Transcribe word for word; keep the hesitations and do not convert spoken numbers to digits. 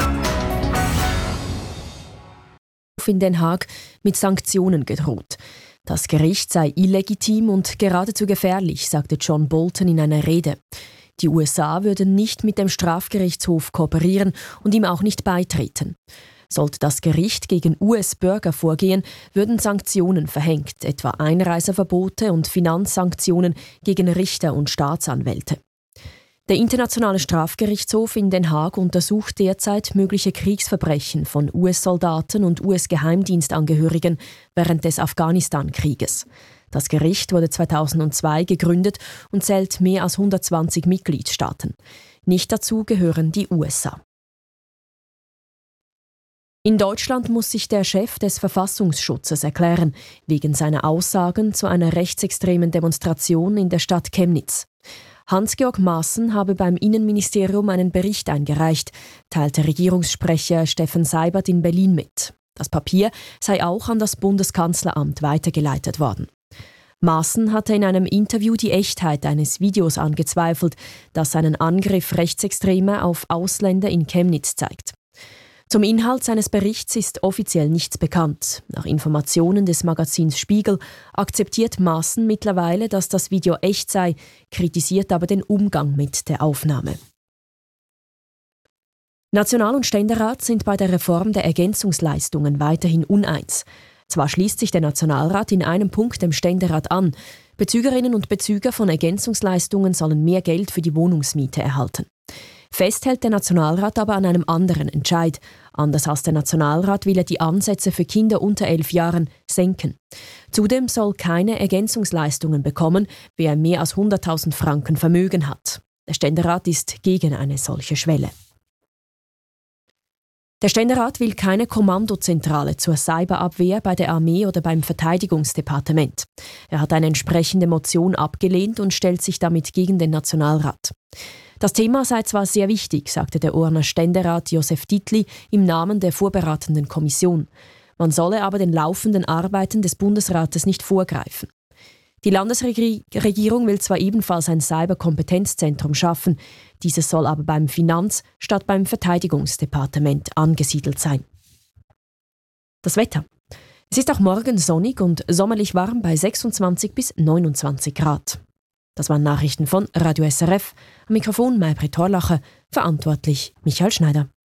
In Den Haag mit Sanktionen gedroht. Das Gericht sei illegitim und geradezu gefährlich, sagte John Bolton in einer Rede. Die U S A würden nicht mit dem Strafgerichtshof kooperieren und ihm auch nicht beitreten. Sollte das Gericht gegen U S-Bürger vorgehen, würden Sanktionen verhängt, etwa Einreiseverbote und Finanzsanktionen gegen Richter und Staatsanwälte. Der Internationale Strafgerichtshof in Den Haag untersucht derzeit mögliche Kriegsverbrechen von U S-Soldaten und U S-Geheimdienstangehörigen während des Afghanistan-Krieges. Das Gericht wurde zweitausendzwei gegründet und zählt mehr als hundertzwanzig Mitgliedstaaten. Nicht dazu gehören die U S A. In Deutschland muss sich der Chef des Verfassungsschutzes erklären, wegen seiner Aussagen zu einer rechtsextremen Demonstration in der Stadt Chemnitz. Hans-Georg Maaßen habe beim Innenministerium einen Bericht eingereicht, teilte Regierungssprecher Steffen Seibert in Berlin mit. Das Papier sei auch an das Bundeskanzleramt weitergeleitet worden. Maaßen hatte in einem Interview die Echtheit eines Videos angezweifelt, das einen Angriff Rechtsextremer auf Ausländer in Chemnitz zeigt. Zum Inhalt seines Berichts ist offiziell nichts bekannt. Nach Informationen des Magazins Spiegel akzeptiert Maaßen mittlerweile, dass das Video echt sei, kritisiert aber den Umgang mit der Aufnahme. National- und Ständerat sind bei der Reform der Ergänzungsleistungen weiterhin uneins. Zwar schließt sich der Nationalrat in einem Punkt dem Ständerat an. Bezügerinnen und Bezüger von Ergänzungsleistungen sollen mehr Geld für die Wohnungsmiete erhalten. Fest hält der Nationalrat aber an einem anderen Entscheid. Anders als der Nationalrat will er die Ansätze für Kinder unter elf Jahren senken. Zudem soll keine Ergänzungsleistungen bekommen, wer mehr als hunderttausend Franken Vermögen hat. Der Ständerat ist gegen eine solche Schwelle. Der Ständerat will keine Kommandozentrale zur Cyberabwehr bei der Armee oder beim Verteidigungsdepartement. Er hat eine entsprechende Motion abgelehnt und stellt sich damit gegen den Nationalrat. Das Thema sei zwar sehr wichtig, sagte der Urner Ständerat Josef Dietli im Namen der vorberatenden Kommission. Man solle aber den laufenden Arbeiten des Bundesrates nicht vorgreifen. Die Landesregierung will zwar ebenfalls ein Cyberkompetenzzentrum schaffen, dieses soll aber beim Finanz- statt beim Verteidigungsdepartement angesiedelt sein. Das Wetter. Es ist auch morgen sonnig und sommerlich warm bei sechsundzwanzig bis neunundzwanzig Grad. Das waren Nachrichten von Radio S R F. Am Mikrofon Maybrit Horlacher, verantwortlich Michael Schneider.